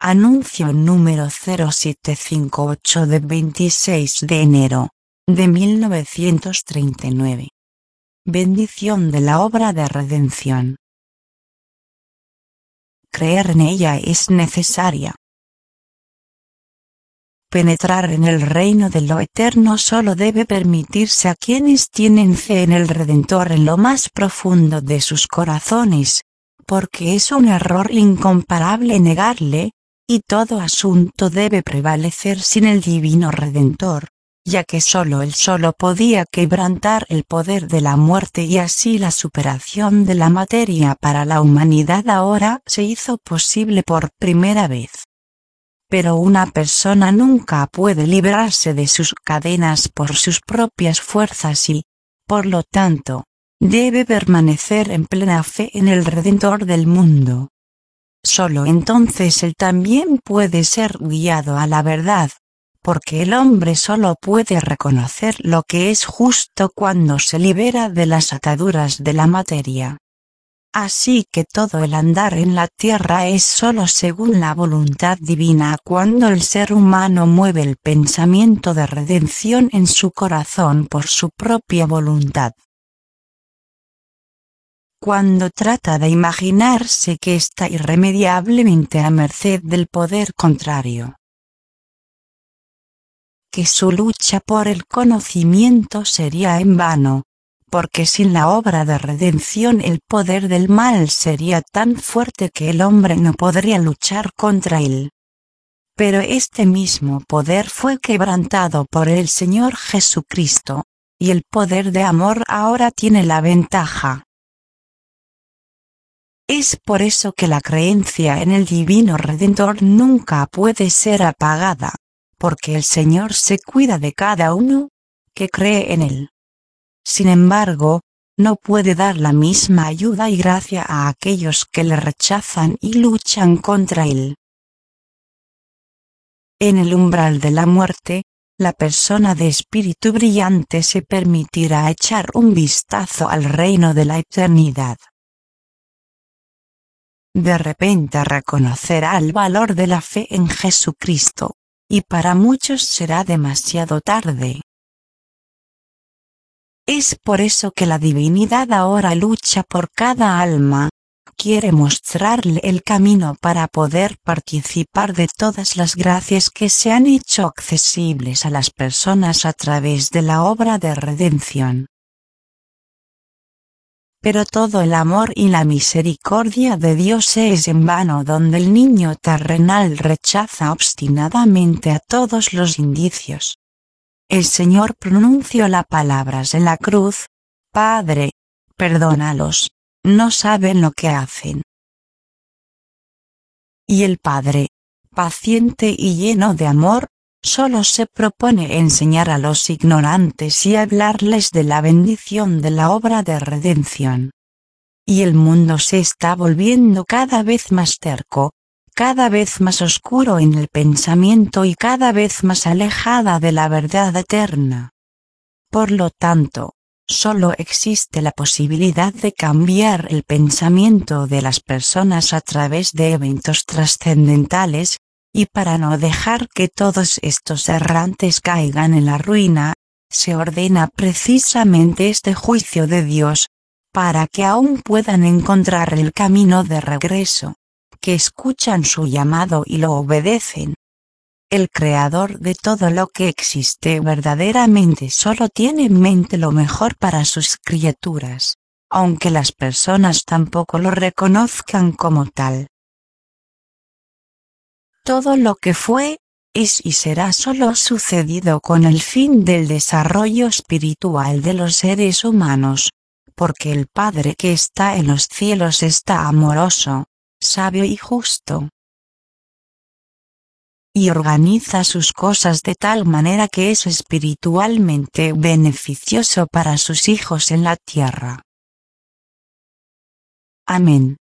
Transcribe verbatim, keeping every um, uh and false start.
Anuncio número cero siete cinco ocho de veintiséis de enero de mil novecientos treinta y nueve. Bendición de la obra de redención. Creer en ella es necesaria. Penetrar en el reino de lo eterno solo debe permitirse a quienes tienen fe en el Redentor en lo más profundo de sus corazones, porque es un error incomparable negarle, y todo asunto debe prevalecer sin el divino Redentor, ya que solo él solo podía quebrantar el poder de la muerte y así la superación de la materia para la humanidad ahora se hizo posible por primera vez. Pero una persona nunca puede librarse de sus cadenas por sus propias fuerzas y, por lo tanto, debe permanecer en plena fe en el Redentor del mundo. Solo entonces él también puede ser guiado a la verdad, porque el hombre solo puede reconocer lo que es justo cuando se libera de las ataduras de la materia. Así que todo el andar en la tierra es solo según la voluntad divina cuando el ser humano mueve el pensamiento de redención en su corazón por su propia voluntad. Cuando trata de imaginarse que está irremediablemente a merced del poder contrario, que su lucha por el conocimiento sería en vano, porque sin la obra de redención el poder del mal sería tan fuerte que el hombre no podría luchar contra él. Pero este mismo poder fue quebrantado por el Señor Jesucristo, y el poder de amor ahora tiene la ventaja. Es por eso que la creencia en el divino Redentor nunca puede ser apagada, porque el Señor se cuida de cada uno que cree en él. Sin embargo, no puede dar la misma ayuda y gracia a aquellos que le rechazan y luchan contra él. En el umbral de la muerte, la persona de espíritu brillante se permitirá echar un vistazo al reino de la eternidad. De repente reconocerá el valor de la fe en Jesucristo, y para muchos será demasiado tarde. Es por eso que la divinidad ahora lucha por cada alma, quiere mostrarle el camino para poder participar de todas las gracias que se han hecho accesibles a las personas a través de la obra de redención. Pero todo el amor y la misericordia de Dios es en vano donde el niño terrenal rechaza obstinadamente a todos los indicios. El Señor pronunció las palabras en la cruz: Padre, perdónalos, no saben lo que hacen. Y el Padre, paciente y lleno de amor, solo se propone enseñar a los ignorantes y hablarles de la bendición de la obra de redención. Y el mundo se está volviendo cada vez más terco, cada vez más oscuro en el pensamiento y cada vez más alejada de la verdad eterna. Por lo tanto, solo existe la posibilidad de cambiar el pensamiento de las personas a través de eventos trascendentales, y para no dejar que todos estos errantes caigan en la ruina, se ordena precisamente este juicio de Dios, para que aún puedan encontrar el camino de regreso, que escuchan su llamado y lo obedecen. El Creador de todo lo que existe verdaderamente solo tiene en mente lo mejor para sus criaturas, aunque las personas tampoco lo reconozcan como tal. Todo lo que fue, es y será solo sucedido con el fin del desarrollo espiritual de los seres humanos, porque el Padre que está en los cielos está amoroso, sabio y justo, y organiza sus cosas de tal manera que es espiritualmente beneficioso para sus hijos en la tierra. Amén.